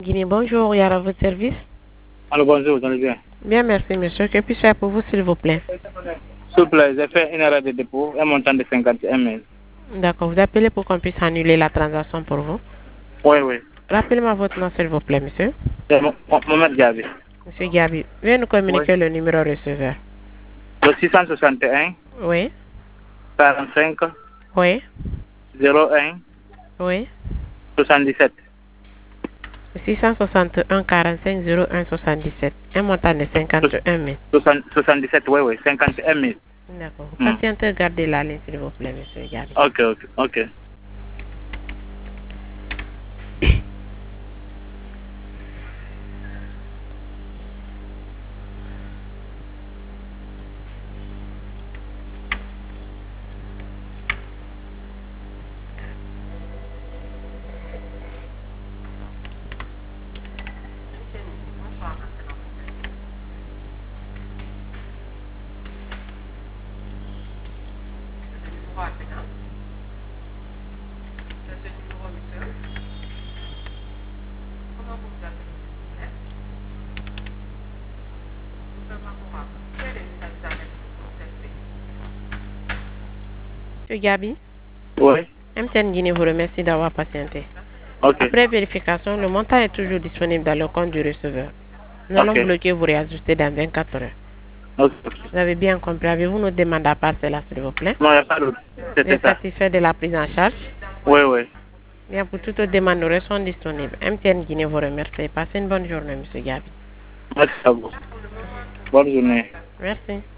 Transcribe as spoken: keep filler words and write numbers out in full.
Guinée, bonjour, Yara, votre service. Alors bonjour, vous allez bien? Bien, merci monsieur. Que puis-je faire pour vous, s'il vous plaît? S'il vous plaît, j'ai fait une erreur de dépôt, un montant de cinquante et un mille. D'accord, vous appelez pour qu'on puisse annuler la transaction pour vous. Oui, oui. Rappelez-moi votre nom, s'il vous plaît, monsieur. C'est Mohamed Gabi. Monsieur Gabi, veuillez nous communiquer oui. le numéro receveur. Le six cent soixante et un. Oui. quarante-cinq. Oui. zéro un. Oui. soixante-dix-sept. six cent soixante et un quarante-cinq zéro un soixante-dix-sept. Un montant de cinquante et un mille. soixante-dix-sept, oui, oui, cinquante et un mille. D'accord. Vous hmm. patientez, gardez la ligne, s'il vous plaît, monsieur Gabi. Ok, ok, ok. Monsieur Gabi? Oui. M T N Guinée vous remercie d'avoir patienté. Okay. Après vérification, le montant est toujours disponible dans le compte du receveur. Nous allons okay. bloquer vous réajuster dans vingt-quatre heures. Okay. Vous avez bien compris. Avez-vous nos demandes à part cela, s'il vous plaît? Non, il n'y a pas d'autre. Vous êtes satisfait de la prise en charge? Oui, oui. Bien, pour toutes les demandes, nous restons disponibles. M T N Guinée vous remercie. Passez une bonne journée, monsieur Gabi. Merci à vous. Bonne journée. Merci.